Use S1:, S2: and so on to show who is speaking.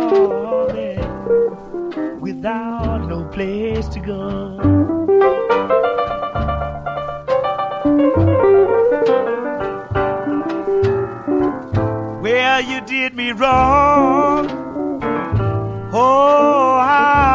S1: darling, without no place to go. Well, you did me wrong. Oh, how